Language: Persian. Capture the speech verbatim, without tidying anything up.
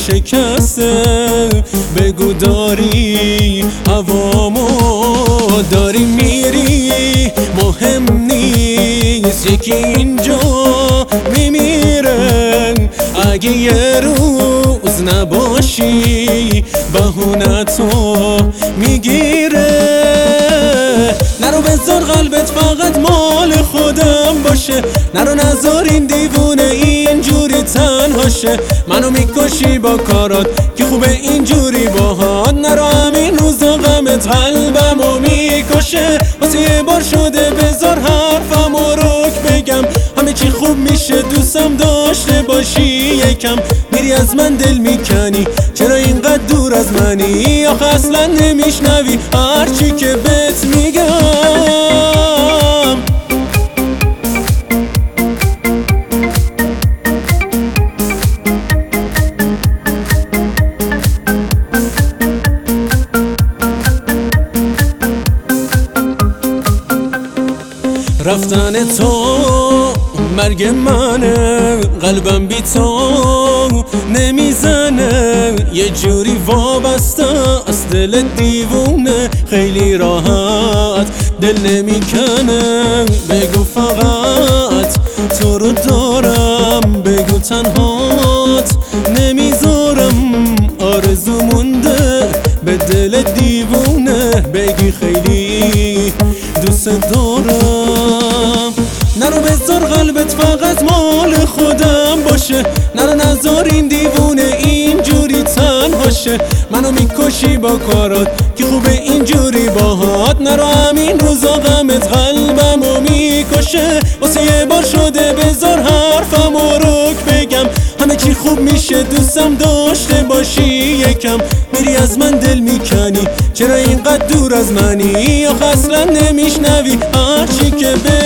شکسته. بگو داری هوامو داری میری، مهم نیست یکی اینجا میمیره. اگه یه روز نباشی بهونه تو میگیره. نرو بذار قلبت فقط مال خودم باشه، نرو نذار این دیوونه اینجوری تنهاشه. منو میکشی با کارات که خوبه اینجوری باهات، نرو همین روزا غمت قلبمو میکشه. واسه یه بار شده بذار حرفمو رک بگم، همه چی خوب میشه دوستم داشته باشی یکم. میری از من دل میکنی، چرا اینقدر دور از منی؟ آخه اصلا نمیشنوی هرچی که بهت میگم. رفتن تو مرگ منه، قلبم بی تو نمیزنه. یه جوری وابسته از دل دیوونه، خیلی راحت دل نمیکنه. بگو فقط تو رو دارم، بگو تنهات نمیذارم. آرزو مونده به دل دیوونه، بگی خیلی دوست دارم. نرو بذار قلبت فقط مال خودم باشه، نرو نذار این دیوونه اینجوری تنهاشه. منو میکشی با کارات که خوبه اینجوری باهات، نرو همین روزا غمت قلبمو میکشه. واسه یه بار شده بذار حرفمو رک بگم، همه چی خوب میشه دوستم داشته باشی یکم. میری از من دل میکنی، چرا اینقدر دور از منی؟ آخه اصلا نمیشنوی هرچی که به